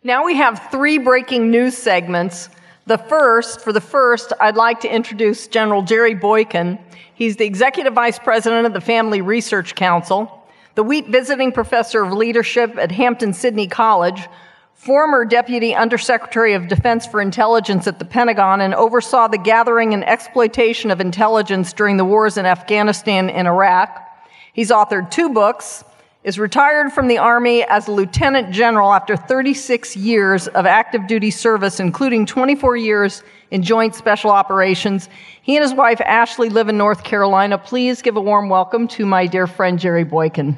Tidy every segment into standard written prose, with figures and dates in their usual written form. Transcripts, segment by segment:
Now we have three breaking news segments. For the first, I'd like to introduce General Jerry Boykin. He's the Executive Vice President of the Family Research Council, the Wheat Visiting Professor of Leadership at Hampton-Sydney College, former Deputy Undersecretary of Defense for Intelligence at the Pentagon, and oversaw the gathering and exploitation of intelligence during the wars in Afghanistan and Iraq. He's authored 2 books, is retired from the Army as a Lieutenant General after 36 years of active duty service, including 24 years in Joint Special Operations. He and his wife, Ashley, live in North Carolina. Please give a warm welcome to my dear friend, Jerry Boykin.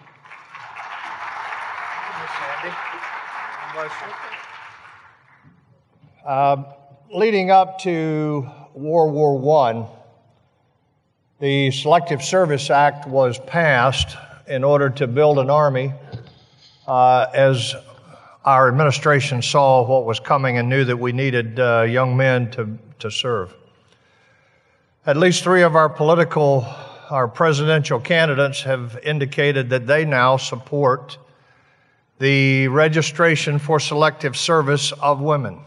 Leading up to World War I, the Selective Service Act was passed in order to build an army as our administration saw what was coming and knew that we needed young men to serve. At least 3 of our presidential candidates have indicated that they now support the registration for selective service of women.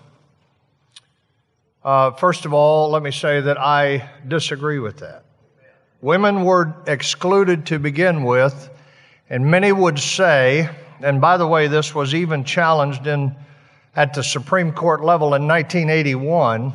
First of all, let me say that I disagree with that. Women were excluded to begin with, and many would say, and by the way, this was even challenged at the Supreme Court level in 1981,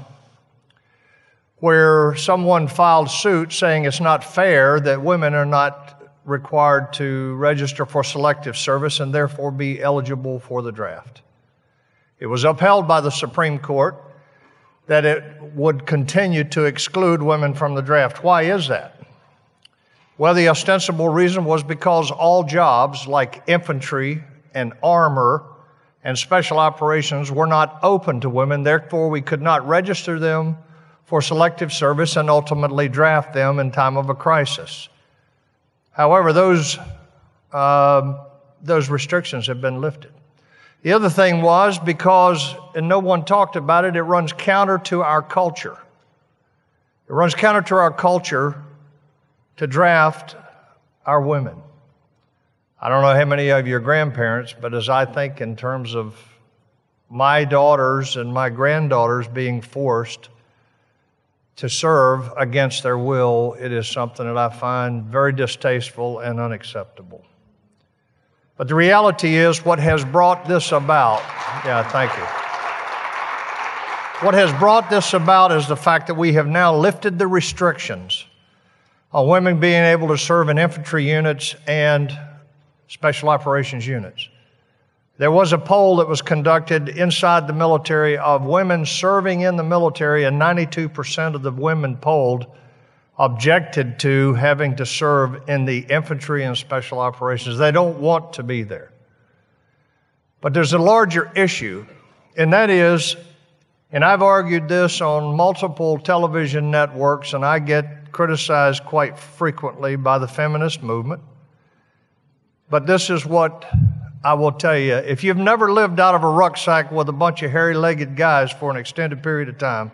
where someone filed suit saying it's not fair that women are not required to register for selective service and therefore be eligible for the draft. It was upheld by the Supreme Court that it would continue to exclude women from the draft. Why is that? Well, the ostensible reason was because all jobs like infantry and armor and special operations were not open to women. Therefore, we could not register them for selective service and ultimately draft them in time of a crisis. However, those restrictions have been lifted. The other thing was because, and no one talked about it, it runs counter to our culture. It runs counter to our culture to draft our women. I don't know how many of your grandparents, but as I think in terms of my daughters and my granddaughters being forced to serve against their will, it is something that I find very distasteful and unacceptable. But the reality is what has brought this about, thank you. What has brought this about is the fact that we have now lifted the restrictions on women being able to serve in infantry units and special operations units. There was a poll that was conducted inside the military of women serving in the military, and 92% of the women polled objected to having to serve in the infantry and special operations. They don't want to be there. But there's a larger issue, and that is, and I've argued this on multiple television networks, and I get criticized quite frequently by the feminist movement. But this is what I will tell you. If you've never lived out of a rucksack with a bunch of hairy-legged guys for an extended period of time,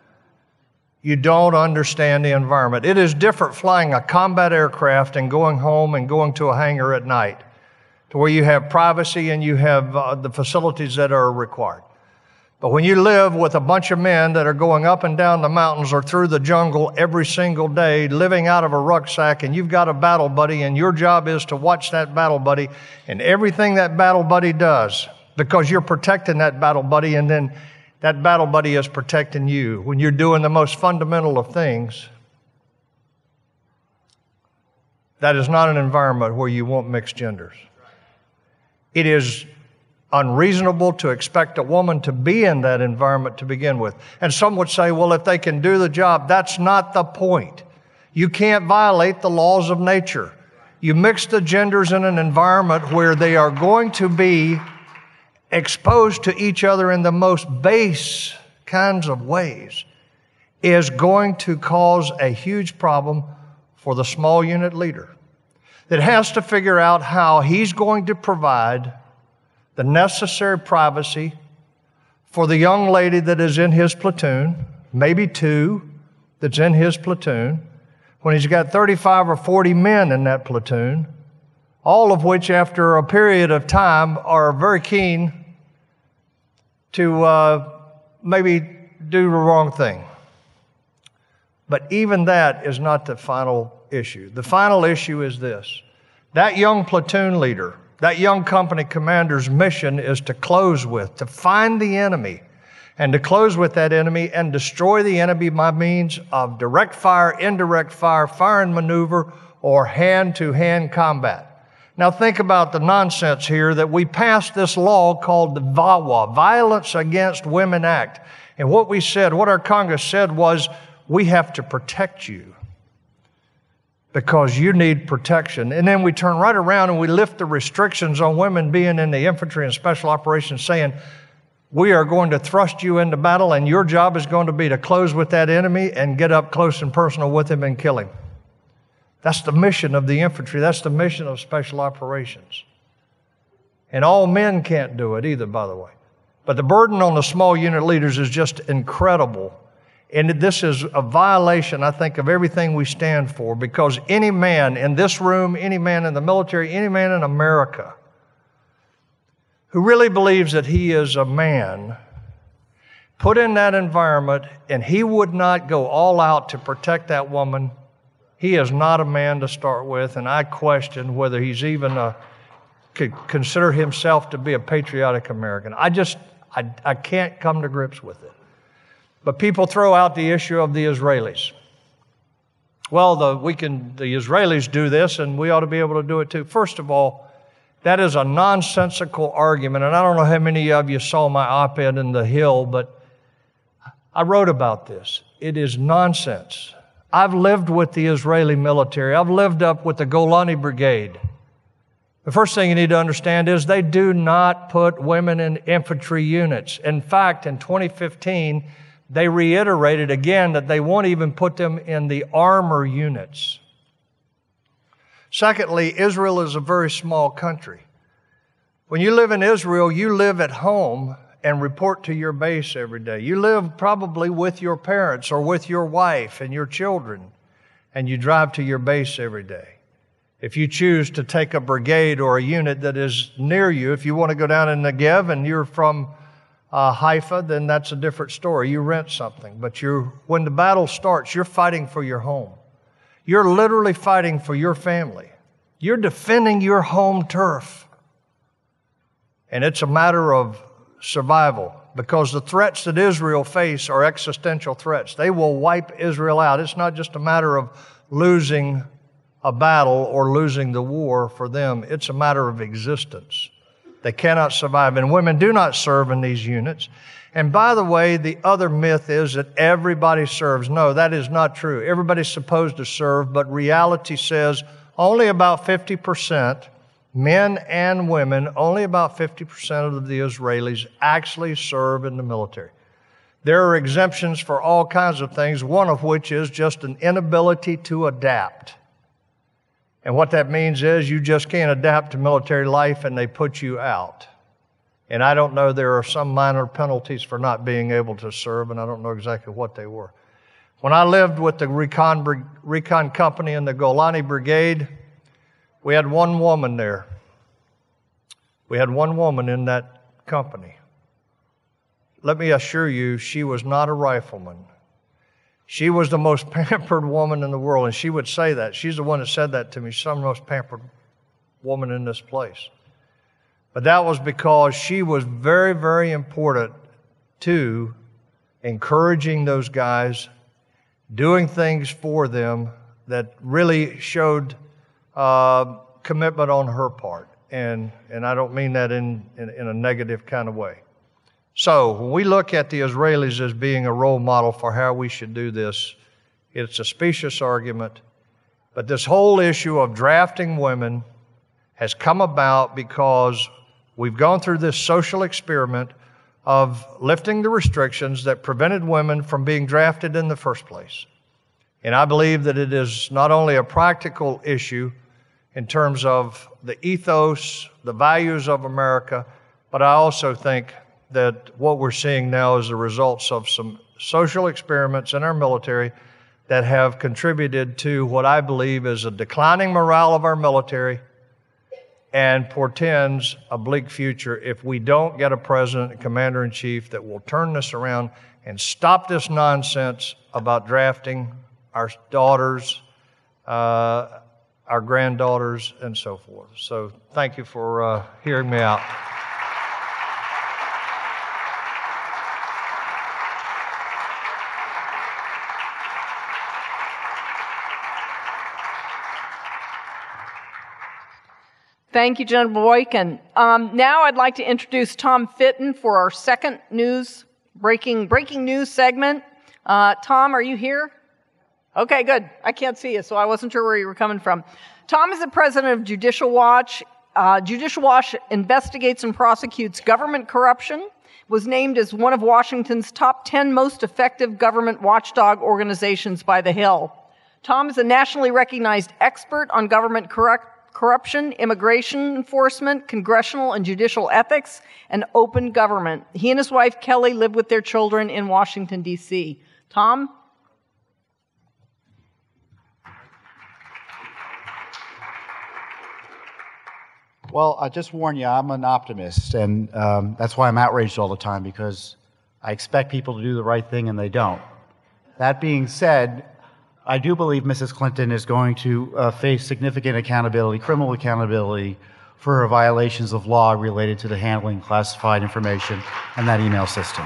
you don't understand the environment. It is different flying a combat aircraft and going home and going to a hangar at night to where you have privacy and you have the facilities that are required. But when you live with a bunch of men that are going up and down the mountains or through the jungle every single day, living out of a rucksack, and you've got a battle buddy, and your job is to watch that battle buddy and everything that battle buddy does, because you're protecting that battle buddy, and then that battle buddy is protecting you. When you're doing the most fundamental of things, that is not an environment where you want mixed genders. It is unreasonable to expect a woman to be in that environment to begin with. And some would say, well, if they can do the job, that's not the point. You can't violate the laws of nature. You mix the genders in an environment where they are going to be exposed to each other in the most base kinds of ways, is going to cause a huge problem for the small unit leader that has to figure out how he's going to provide the necessary privacy for the young lady that is in his platoon, maybe 2 that's in his platoon, when he's got 35 or 40 men in that platoon, all of which after a period of time are very keen to maybe do the wrong thing. But even that is not the final issue. The final issue is this. That young platoon leader, that young company commander's mission is to find the enemy, and to close with that enemy and destroy the enemy by means of direct fire, indirect fire, fire and maneuver, or hand-to-hand combat. Now think about the nonsense here that we passed this law called the VAWA, Violence Against Women Act. And what our Congress said was, we have to protect you because you need protection. And then we turn right around and we lift the restrictions on women being in the infantry and special operations, saying, we are going to thrust you into battle, and your job is going to be to close with that enemy and get up close and personal with him and kill him. That's the mission of the infantry. That's the mission of special operations. And all men can't do it either, by the way. But the burden on the small unit leaders is just incredible. And this is a violation, I think, of everything we stand for, because any man in this room, any man in the military, any man in America who really believes that he is a man, put in that environment, and he would not go all out to protect that woman, he is not a man to start with, and I question whether he's even could consider himself to be a patriotic American. I can't come to grips with it. But people throw out the issue of the Israelis. Well, the Israelis do this, and we ought to be able to do it too. First of all, that is a nonsensical argument, and I don't know how many of you saw my op-ed in The Hill, but I wrote about this. It is nonsense. I've lived with the Israeli military. I've lived up with the Golani Brigade. The first thing you need to understand is they do not put women in infantry units. In fact, in 2015, they reiterated again that they won't even put them in the armor units. Secondly, Israel is a very small country. When you live in Israel, you live at home and report to your base every day. You live probably with your parents or with your wife and your children, and you drive to your base every day. If you choose to take a brigade or a unit that is near you, if you want to go down in Negev and you're from Haifa, then that's a different story. You rent something. But when the battle starts, you're fighting for your home. You're literally fighting for your family. You're defending your home turf. And it's a matter of survival, because the threats that Israel face are existential threats. They will wipe Israel out. It's not just a matter of losing a battle or losing the war for them. It's a matter of existence. They cannot survive. And women do not serve in these units. And by the way, the other myth is that everybody serves. No, that is not true. Everybody's supposed to serve, but reality says only about 50%, men and women, only about 50% of the Israelis actually serve in the military. There are exemptions for all kinds of things, one of which is just an inability to adapt. And what that means is you just can't adapt to military life and they put you out. And I don't know, there are some minor penalties for not being able to serve, and I don't know exactly what they were. When I lived with the recon company in the Golani Brigade, we had one woman there. We had one woman in that company. Let me assure you, she was not a rifleman. She was the most pampered woman in the world, and she would say that. She's the one that said that to me. She's the most pampered woman in this place. But that was because she was very, very important to encouraging those guys, doing things for them that really showed commitment on her part. And I don't mean that in a negative kind of way. So when we look at the Israelis as being a role model for how we should do this, it's a specious argument. But this whole issue of drafting women has come about because we've gone through this social experiment of lifting the restrictions that prevented women from being drafted in the first place. And I believe that it is not only a practical issue in terms of the ethos, the values of America, but I also think that what we're seeing now is the results of some social experiments in our military that have contributed to what I believe is a declining morale of our military and portends a bleak future if we don't get a president and commander-in-chief that will turn this around and stop this nonsense about drafting our daughters, our granddaughters, and so forth. So thank you for hearing me out. Thank you, General Boykin. Now I'd like to introduce Tom Fitton for our second breaking news segment. Tom, are you here? Okay, good. I can't see you, so I wasn't sure where you were coming from. Tom is the president of Judicial Watch. Judicial Watch investigates and prosecutes government corruption, was named as one of Washington's top 10 most effective government watchdog organizations by The Hill. Tom is a nationally recognized expert on government corruption, immigration enforcement, congressional and judicial ethics, and open government. He and his wife, Kelly, live with their children in Washington, D.C. Tom? Well, I just warn you, I'm an optimist, and that's why I'm outraged all the time, because I expect people to do the right thing and they don't. That being said, I do believe Mrs. Clinton is going to face significant accountability, criminal accountability, for her violations of law related to the handling of classified information and that email system.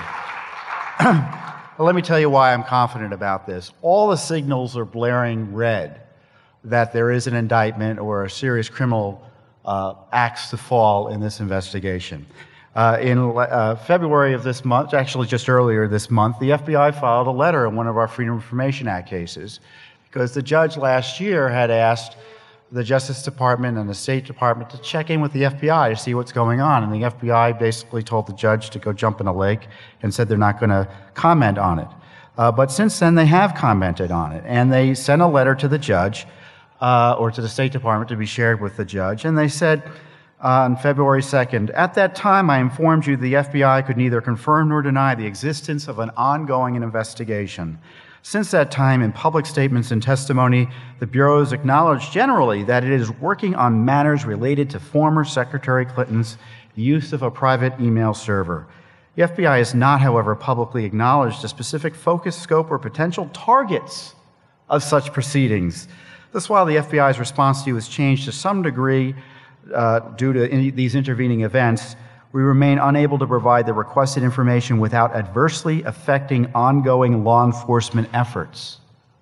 Well, let me tell you why I'm confident about this. All the signals are blaring red that there is an indictment or a serious criminal acts to fall in this investigation. In February of this month, actually just earlier this month, the FBI filed a letter in one of our Freedom of Information Act cases because the judge last year had asked the Justice Department and the State Department to check in with the FBI to see what's going on. And the FBI basically told the judge to go jump in a lake and said they're not going to comment on it. But since then, they have commented on it. And they sent a letter to the judge or to the State Department to be shared with the judge. And they said, on February 2nd, at that time, I informed you the FBI could neither confirm nor deny the existence of an ongoing investigation. Since that time, in public statements and testimony, the Bureau has acknowledged generally that it is working on matters related to former Secretary Clinton's use of a private email server. The FBI has not, however, publicly acknowledged the specific focus, scope, or potential targets of such proceedings. Thus, while the FBI's response to you has changed to some degree due to these intervening events, we remain unable to provide the requested information without adversely affecting ongoing law enforcement efforts.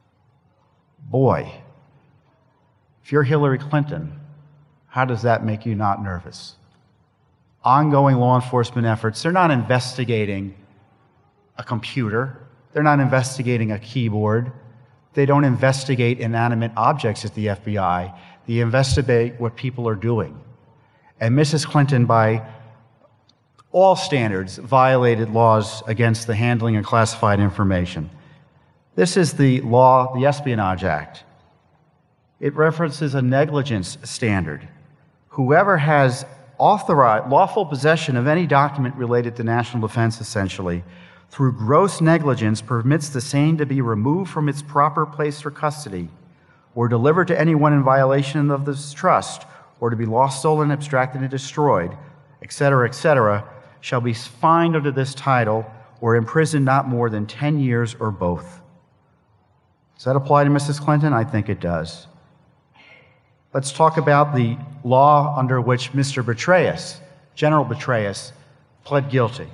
Boy, if you're Hillary Clinton, how does that make you not nervous? Ongoing law enforcement efforts, they're not investigating a computer, they're not investigating a keyboard, they don't investigate inanimate objects at the FBI, they investigate what people are doing. And Mrs. Clinton, by all standards, violated laws against the handling of classified information. This is the law, the Espionage Act. It references a negligence standard. Whoever has authorized lawful possession of any document related to national defense, essentially, through gross negligence, permits the same to be removed from its proper place for custody, or delivered to anyone in violation of this trust, or to be lost, stolen, abstracted, and destroyed, etc., shall be fined under this title or imprisoned not more than 10 years or both. Does that apply to Mrs. Clinton? I think it does. Let's talk about the law under which Mr. Petraeus, General Petraeus, pled guilty.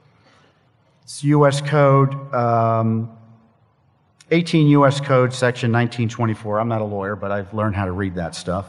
It's U.S. Code, 18 U.S. Code, Section 1924. I'm not a lawyer, but I've learned how to read that stuff.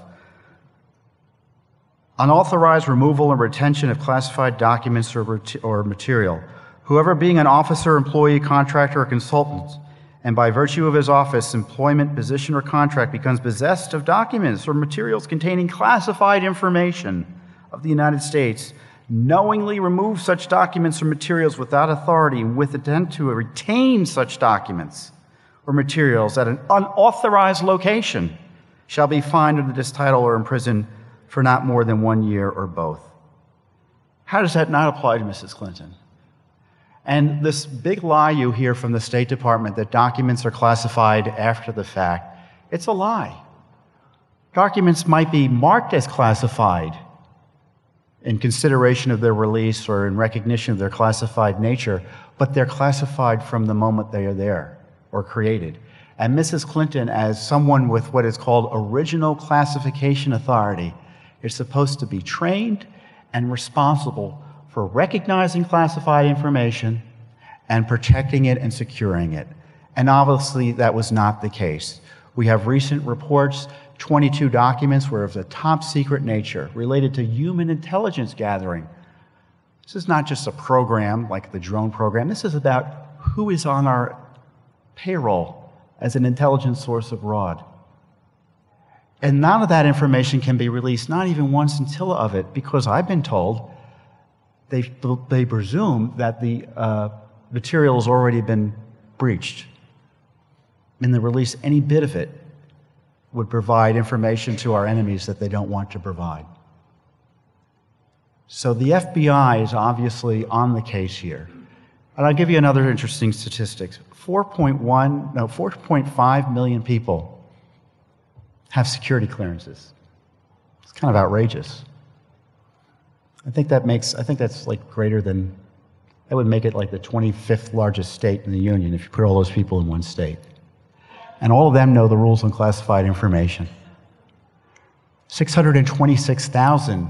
Unauthorized removal and retention of classified documents or material. Whoever being an officer, employee, contractor, or consultant, and by virtue of his office, employment, position, or contract becomes possessed of documents or materials containing classified information of the United States, knowingly remove such documents or materials without authority and with intent to retain such documents or materials at an unauthorized location shall be fined under this title or imprisoned for not more than 1 year or both. How does that not apply to Mrs. Clinton? And this big lie you hear from the State Department that documents are classified after the fact, it's a lie. Documents might be marked as classified in consideration of their release or in recognition of their classified nature, but they're classified from the moment they are there or created. And Mrs. Clinton, as someone with what is called original classification authority, is supposed to be trained and responsible for recognizing classified information and protecting it and securing it. And obviously, that was not the case. We have recent reports, 22 documents were of the top secret nature related to human intelligence gathering. This is not just a program like the drone program. This is about who is on our payroll as an intelligence source abroad. And none of that information can be released, not even one scintilla of it, because I've been told they presume that the material has already been breached. And the release any bit of it would provide information to our enemies that they don't want to provide. So the FBI is obviously on the case here. And I'll give you another interesting statistic. 4.5 million people have security clearances. It's kind of outrageous. I think that's like greater than, that would make it like the 25th largest state in the union if you put all those people in one state. And all of them know the rules on classified information. 626,000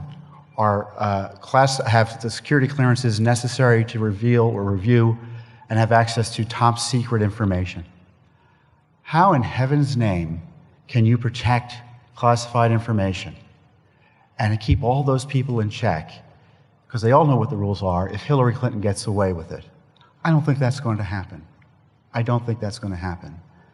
have the security clearances necessary to reveal or review and have access to top secret information. How in heaven's name can you protect classified information and keep all those people in check, because they all know what the rules are, if Hillary Clinton gets away with it? I don't think that's going to happen. I don't think that's going to happen.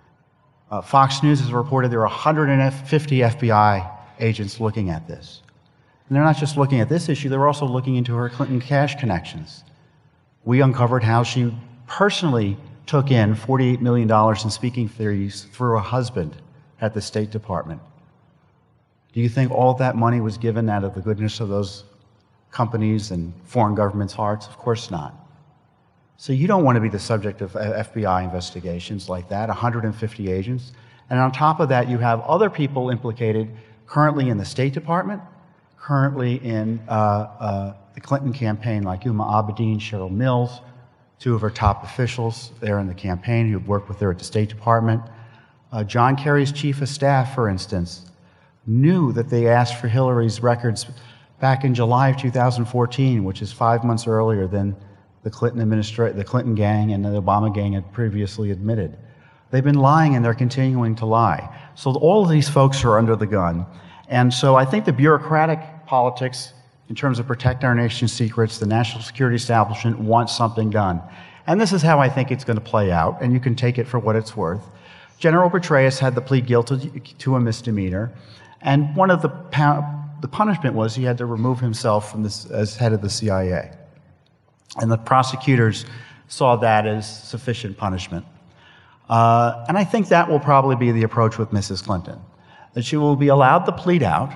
Fox News has reported there are 150 FBI agents looking at this. And they're not just looking at this issue, they're also looking into her Clinton cash connections. We uncovered how she personally took in $48 million in speaking fees through a husband at the State Department. Do you think all of that money was given out of the goodness of those companies and foreign governments' hearts? Of course not. So you don't want to be the subject of FBI investigations like that, 150 agents. And on top of that, you have other people implicated currently in the State Department, currently in the Clinton campaign, like Huma Abedin, Cheryl Mills, two of her top officials there in the campaign who worked with her at the State Department. John Kerry's chief of staff, for instance, knew that they asked for Hillary's records back in July of 2014, which is 5 months earlier than the Clinton gang and the Obama gang had previously admitted. They've been lying and they're continuing to lie. So all of these folks are under the gun. And so I think the bureaucratic politics, in terms of protect our nation's secrets, the national security establishment wants something done. And this is how I think it's going to play out, and you can take it for what it's worth. General Petraeus had to plead guilty to a misdemeanor, and one of the punishment was he had to remove himself from this as head of the CIA. And the prosecutors saw that as sufficient punishment. And I think that will probably be the approach with Mrs. Clinton, that she will be allowed to plead out.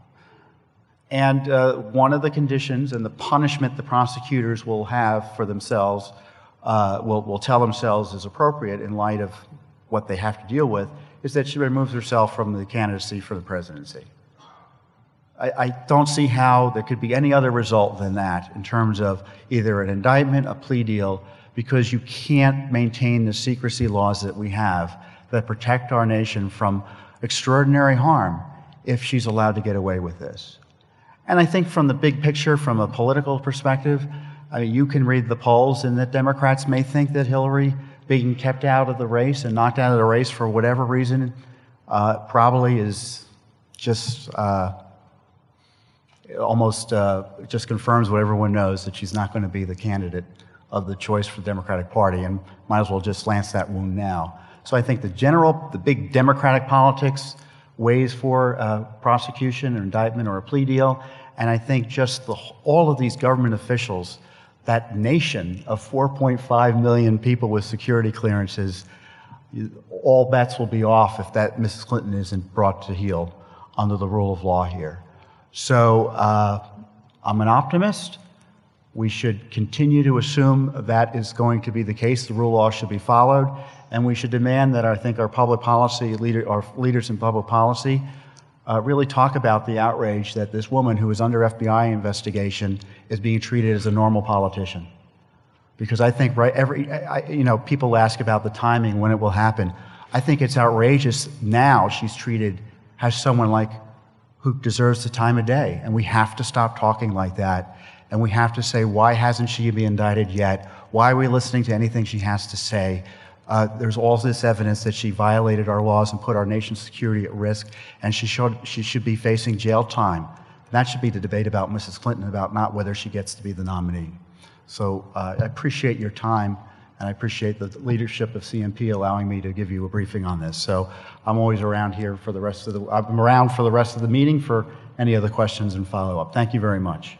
And one of the conditions and the punishment the prosecutors will have for themselves, will tell themselves is appropriate in light of what they have to deal with, is that she removes herself from the candidacy for the presidency. I don't see how there could be any other result than that in terms of either an indictment, a plea deal, because you can't maintain the secrecy laws that we have that protect our nation from extraordinary harm if she's allowed to get away with this. And I think from the big picture, from a political perspective, you can read the polls, and that Democrats may think that Hillary being kept out of the race and knocked out of the race for whatever reason probably is just almost just confirms what everyone knows, that she's not going to be the candidate of the choice for the Democratic Party, and might as well just lance that wound now. So I think the big Democratic politics weighs for prosecution or indictment or a plea deal, and I think just all of these government officials, that nation of 4.5 million people with security clearances, all bets will be off if that Mrs. Clinton isn't brought to heel under the rule of law here. So I'm an optimist. We should continue to assume that is going to be the case. The rule of law should be followed, and we should demand that our public policy our leaders in public policy really talk about the outrage that this woman who is under FBI investigation is being treated as a normal politician. Because I think people ask about the timing, when it will happen. I think it's outrageous now she's treated as someone who deserves the time of day. And we have to stop talking like that. And we have to say, why hasn't she been indicted yet? Why are we listening to anything she has to say? There's all this evidence that she violated our laws and put our nation's security at risk, and she should be facing jail time. That should be the debate about Mrs. Clinton, about not whether she gets to be the nominee. So I appreciate your time, and I appreciate the leadership of CMP allowing me to give you a briefing on this. So I'm always around here for the rest of the meeting for any other questions and follow-up. Thank you very much.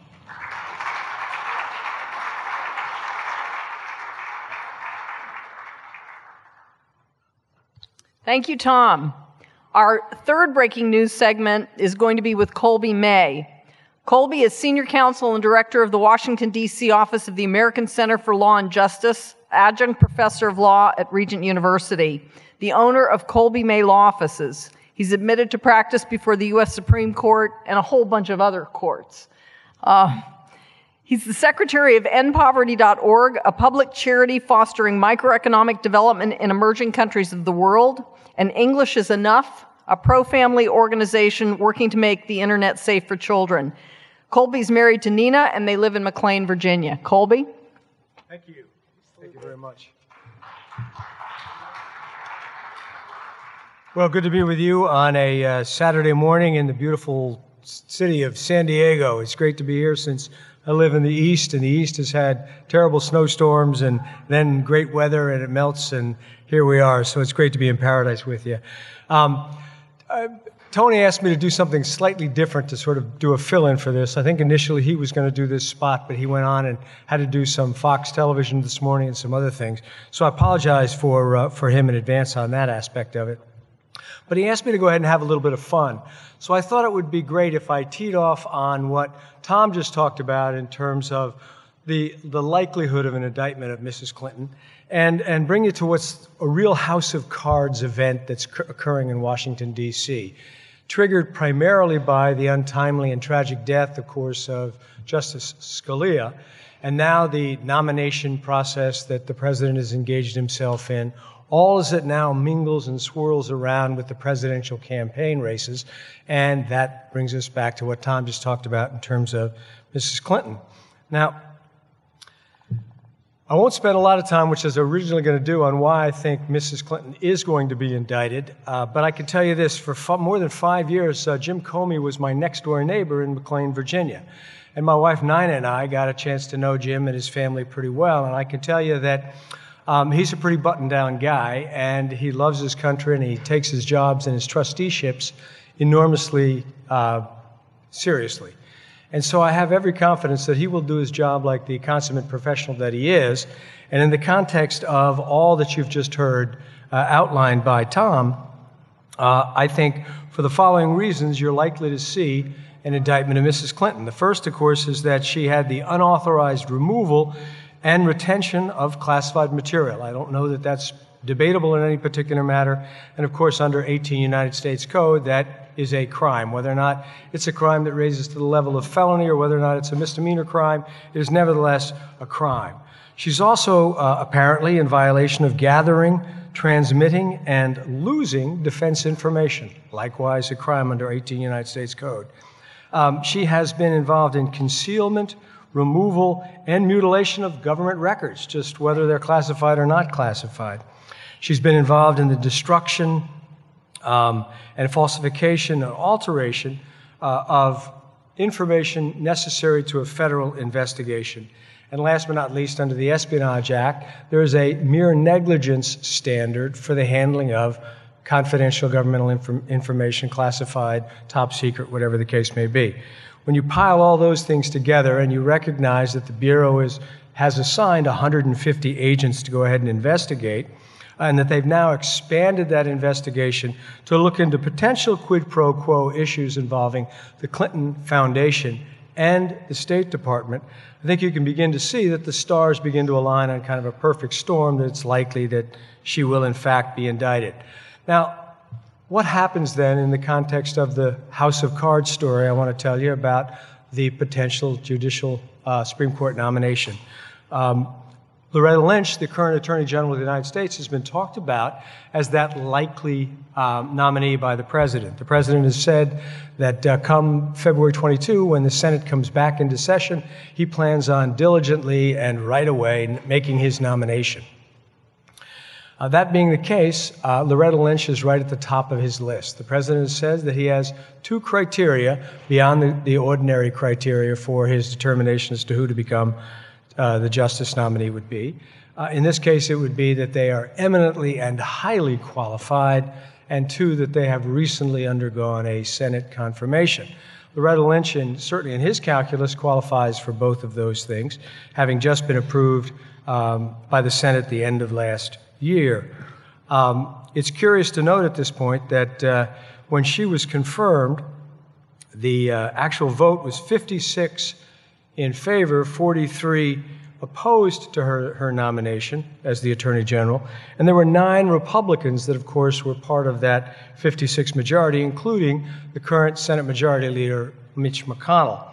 Thank you, Tom. Our third breaking news segment is going to be with Colby May. Colby is Senior Counsel and Director of the Washington, D.C. Office of the American Center for Law and Justice, Adjunct Professor of Law at Regent University, the owner of Colby May Law Offices. He's admitted to practice before the U.S. Supreme Court and a whole bunch of other courts. He's the secretary of EndPoverty.org, a public charity fostering microeconomic development in emerging countries of the world, and English is Enough, a pro-family organization working to make the internet safe for children. Colby's married to Nina, and they live in McLean, Virginia. Colby? Thank you. Thank you very much. Well, good to be with you on a Saturday morning in the beautiful city of San Diego. It's great to be here since I live in the East, and the East has had terrible snowstorms and then great weather, and it melts, and here we are. So it's great to be in paradise with you. Tony asked me to do something slightly different to sort of do a fill-in for this. I think initially he was going to do this spot, but he went on and had to do some Fox television this morning and some other things. So I apologize for him in advance on that aspect of it. But he asked me to go ahead and have a little bit of fun. So I thought it would be great if I teed off on what Tom just talked about in terms of the likelihood of an indictment of Mrs. Clinton and bring you to what's a real House of Cards event that's occurring in Washington, D.C., triggered primarily by the untimely and tragic death, of course, of Justice Scalia, and now the nomination process that the president has engaged himself in. All as it now mingles and swirls around with the presidential campaign races, and that brings us back to what Tom just talked about in terms of Mrs. Clinton. Now, I won't spend a lot of time, which I was originally going to do, on why I think Mrs. Clinton is going to be indicted, but I can tell you this, for more than 5 years, Jim Comey was my next-door neighbor in McLean, Virginia. And my wife, Nina, and I got a chance to know Jim and his family pretty well, and I can tell you that he's a pretty buttoned-down guy, and he loves his country, and he takes his jobs and his trusteeships enormously seriously. And so I have every confidence that he will do his job like the consummate professional that he is. And in the context of all that you've just heard outlined by Tom, I think for the following reasons you're likely to see an indictment of Mrs. Clinton. The first, of course, is that she had the unauthorized removal and retention of classified material. I don't know that that's debatable in any particular matter. And of course, under 18 United States Code, that is a crime. Whether or not it's a crime that raises to the level of felony or whether or not it's a misdemeanor crime, it is nevertheless a crime. She's also apparently in violation of gathering, transmitting, and losing defense information, likewise a crime under 18 United States Code. She has been involved in concealment, removal, and mutilation of government records, just whether they're classified or not classified. She's been involved in the destruction and falsification and alteration of information necessary to a federal investigation. And last but not least, under the Espionage Act, there is a mere negligence standard for the handling of confidential governmental information, classified, top secret, whatever the case may be. When you pile all those things together and you recognize that the Bureau has assigned 150 agents to go ahead and investigate, and that they've now expanded that investigation to look into potential quid pro quo issues involving the Clinton Foundation and the State Department, I think you can begin to see that the stars begin to align on kind of a perfect storm that it's likely that she will in fact be indicted. Now, What happens then in the context of the House of Cards story I want to tell you about the potential judicial Supreme Court nomination? Loretta Lynch, the current Attorney General of the United States, has been talked about as that likely nominee by the President. The President has said that come February 22, when the Senate comes back into session, he plans on diligently and right away making his nomination. That being the case, Loretta Lynch is right at the top of his list. The President says that he has two criteria beyond the ordinary criteria for his determination as to who to become the justice nominee would be. In this case, it would be that they are eminently and highly qualified, and two, that they have recently undergone a Senate confirmation. Loretta Lynch, certainly in his calculus, qualifies for both of those things, having just been approved by the Senate at the end of last year. It's curious to note at this point that when she was confirmed, the actual vote was 56 in favor, 43 opposed to her nomination as the Attorney General, and there were 9 Republicans that, of course, were part of that 56 majority, including the current Senate Majority Leader, Mitch McConnell.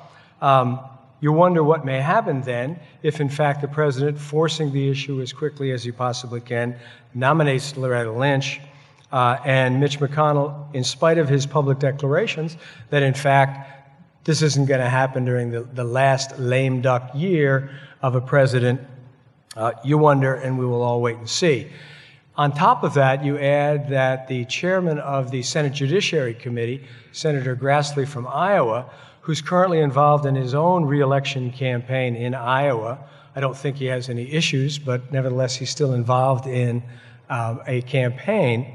You wonder what may happen then if, in fact, the President, forcing the issue as quickly as he possibly can, nominates Loretta Lynch, and Mitch McConnell, in spite of his public declarations that, in fact, this isn't going to happen during the last lame duck year of a president, you wonder, and we will all wait and see. On top of that, you add that the chairman of the Senate Judiciary Committee, Senator Grassley from Iowa, who's currently involved in his own reelection campaign in Iowa. I don't think he has any issues, but nevertheless, he's still involved in a campaign.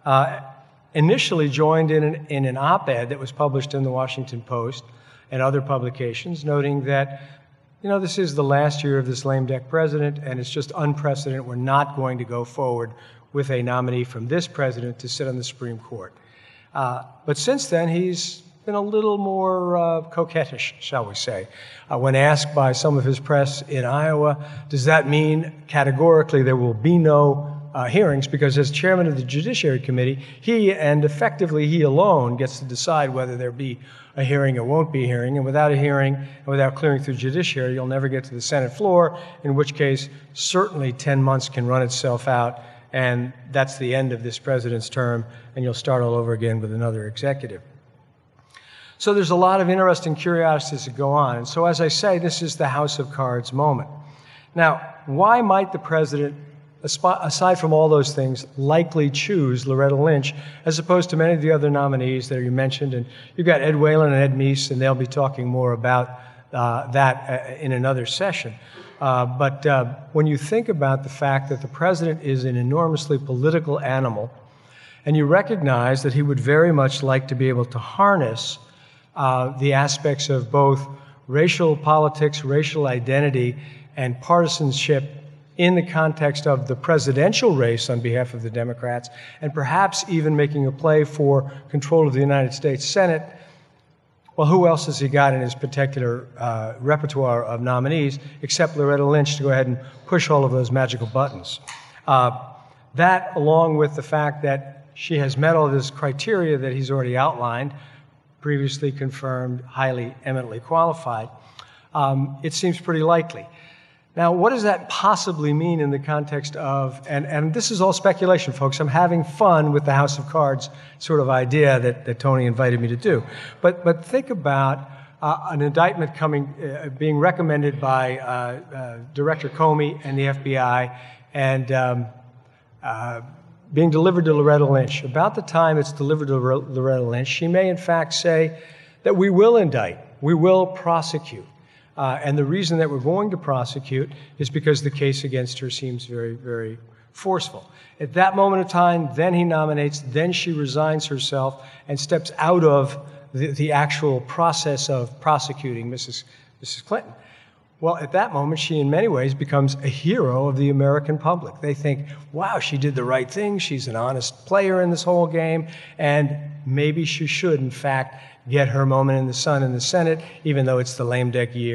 Initially joined in an op-ed that was published in the Washington Post and other publications, noting that, this is the last year of this lame duck president, and it's just unprecedented. We're not going to go forward with a nominee from this president to sit on the Supreme Court. But since then, he's been a little more coquettish, shall we say. When asked by some of his press in Iowa, does that mean categorically there will be no hearings? Because as chairman of the Judiciary Committee, he alone gets to decide whether there be a hearing or won't be a hearing. And without a hearing and without clearing through judiciary, you'll never get to the Senate floor, in which case certainly 10 months can run itself out, and that's the end of this president's term, and you'll start all over again with another executive. So there's a lot of interesting curiosities that go on. And so, as I say, this is the House of Cards moment. Now, why might the president, aside from all those things, likely choose Loretta Lynch as opposed to many of the other nominees that you mentioned? And you've got Ed Whalen and Ed Meese, and they'll be talking more about that in another session. But when you think about the fact that the president is an enormously political animal, and you recognize that he would very much like to be able to harness the aspects of both racial politics, racial identity, and partisanship in the context of the presidential race on behalf of the Democrats, and perhaps even making a play for control of the United States Senate, well, who else has he got in his particular repertoire of nominees except Loretta Lynch to go ahead and push all of those magical buttons? That, along with the fact that she has met all of this criteria that he's already outlined, previously confirmed, highly, eminently qualified, it seems pretty likely. Now, what does that possibly mean in the context of, and this is all speculation, folks. I'm having fun with the House of Cards sort of idea that Tony invited me to do. But think about an indictment being recommended by Director Comey and the FBI, and being delivered to Loretta Lynch. About the time it's delivered to Loretta Lynch, she may in fact say that we will indict, we will prosecute. And the reason that we're going to prosecute is because the case against her seems very, very forceful. At that moment of time, then he nominates, then she resigns herself and steps out of the actual process of prosecuting Mrs. Clinton. Well, at that moment, she in many ways becomes a hero of the American public. They think, wow, she did the right thing, she's an honest player in this whole game, and maybe she should, in fact, get her moment in the sun in the Senate, even though it's the lame duck year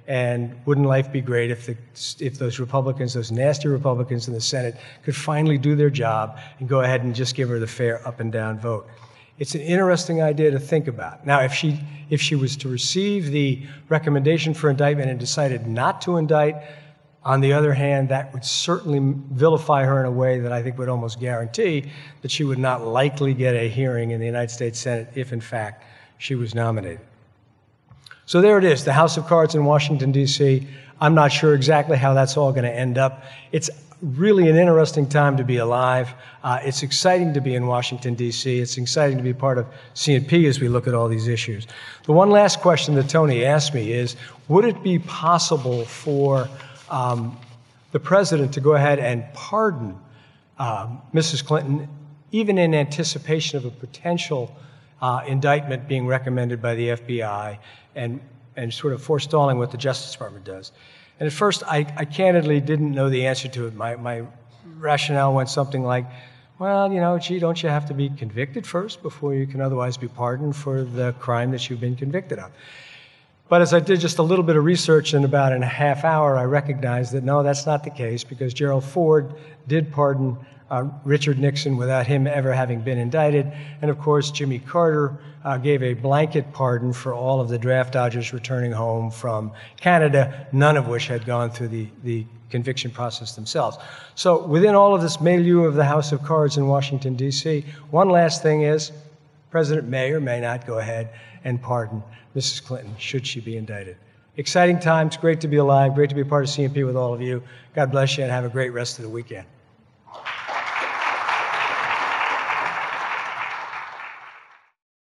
And wouldn't life be great if those Republicans, those nasty Republicans in the Senate, could finally do their job and go ahead and just give her the fair up and down vote? It's an interesting idea to think about. Now, if she was to receive the recommendation for indictment and decided not to indict, on the other hand, that would certainly vilify her in a way that I think would almost guarantee that she would not likely get a hearing in the United States Senate if, in fact, she was nominated. So there it is, the House of Cards in Washington, D.C. I'm not sure exactly how that's all going to end up. It's really an interesting time to be alive. It's exciting to be in Washington, D.C. It's exciting to be part of CNP as we look at all these issues. The one last question that Tony asked me is, would it be possible for the president to go ahead and pardon Mrs. Clinton, even in anticipation of a potential indictment being recommended by the FBI and sort of forestalling what the Justice Department does? And at first, I candidly didn't know the answer to it. My rationale went something like, well, you know, gee, don't you have to be convicted first before you can otherwise be pardoned for the crime that you've been convicted of? But as I did just a little bit of research in about a half hour, I recognized that no, that's not the case, because Gerald Ford did pardon Richard Nixon without him ever having been indicted. And of course, Jimmy Carter gave a blanket pardon for all of the draft dodgers returning home from Canada, none of which had gone through the conviction process themselves. So within all of this milieu of the House of Cards in Washington, D.C., one last thing is, President may or may not go ahead and pardon Mrs. Clinton, should she be indicted. Exciting times, great to be alive, great to be a part of CNP with all of you. God bless you and have a great rest of the weekend.